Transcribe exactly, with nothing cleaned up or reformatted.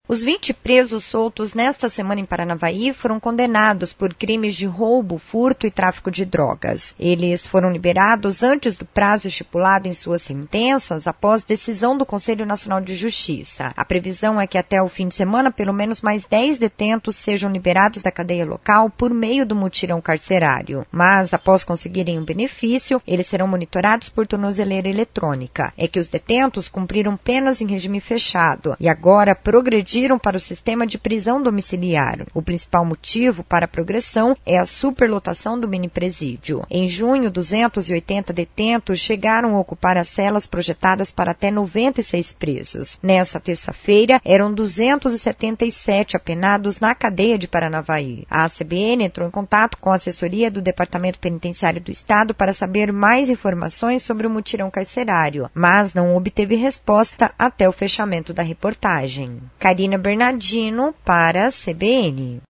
Os vinte presos soltos nesta semana em Paranavaí foram condenados por crimes de roubo, furto e tráfico de drogas. Eles foram liberados antes do prazo estipulado em suas sentenças, após decisão do Conselho Nacional de Justiça. A previsão é que até o fim de semana, pelo menos mais dez detentos sejam liberados da cadeia local por meio do mutirão carcerário. Mas, após conseguirem um benefício, eles serão monitorados por tornozeleira eletrônica. É que os detentos cumpriram penas em regime fechado e agora progrediram para o sistema de prisão domiciliar. O principal motivo para a progressão é a superlotação do mini-presídio. Em junho, duzentos e oitenta detentos chegaram a ocupar as celas projetadas para até noventa e seis presos. Nessa terça-feira, eram duzentos e setenta e sete apenados na cadeia de Paranavaí. A A C B N entrou em contato com a assessoria do Departamento Penitenciário do Estado para saber mais informações sobre o mutirão carcerário, mas não obteve resposta até o fechamento da reportagem. Karina Bernardino para a C B N.